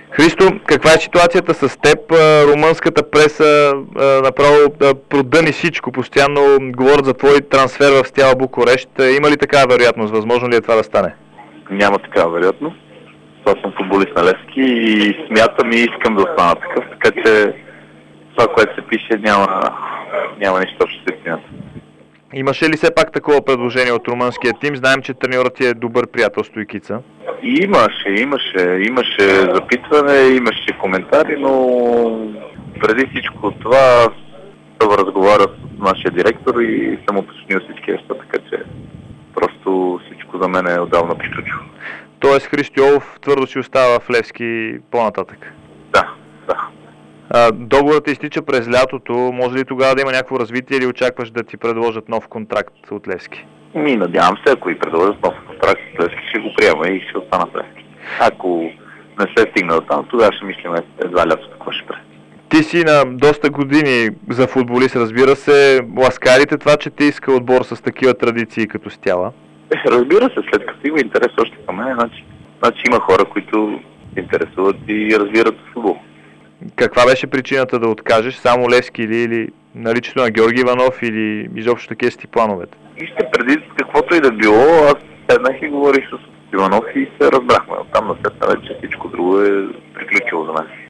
Христо, каква е ситуацията с теб? Румънската преса направо продъни всичко. Постоянно говорят за твой трансфер в Стяла Букурещ. Има ли такава вероятност? Възможно ли е това да стане? Няма такава вероятност. Това съм футболист на Левски и смятам и искам да остана такъв, така че това, което се пише, няма нищо общо с истината. Имаше ли все пак такова предложение от румънския тим? Знаем, че треньорът ти е добър приятел Стойкица. Имаше запитване, имаше коментари, но преди всичко това съм разговарял с нашия директор и съм уточнил всички неща, така че просто всичко за мен е отдавна приключило. Тоест Христо Йолов твърдо си остава в Левски по-нататък? Да. Договорът изтича през лятото. Може ли тогава да има някакво развитие или очакваш да ти предложат нов контракт от Левски? Надявам се, ако и предложат нов контракт от Левски, ще го приема и ще остана в Левски. Ако не се стигна до там, тогава ще мислим едва лято какво ще прави. Ти си на доста години за футболист, разбира се. Ласкарите това, че ти иска отбор с такива традиции като Стяла? Разбира се, след като има интерес още към мен, значи има хора, които се интересуват и разбират футбол. Каква беше причината да откажеш? Само Левски или наличието на Георги Иванов или изобщо такива си плановете? Вижте, преди каквото и да било, аз седнах и говорих с Иванов и се разбрахме. Оттам насетне вече всичко друго е приключило за мен.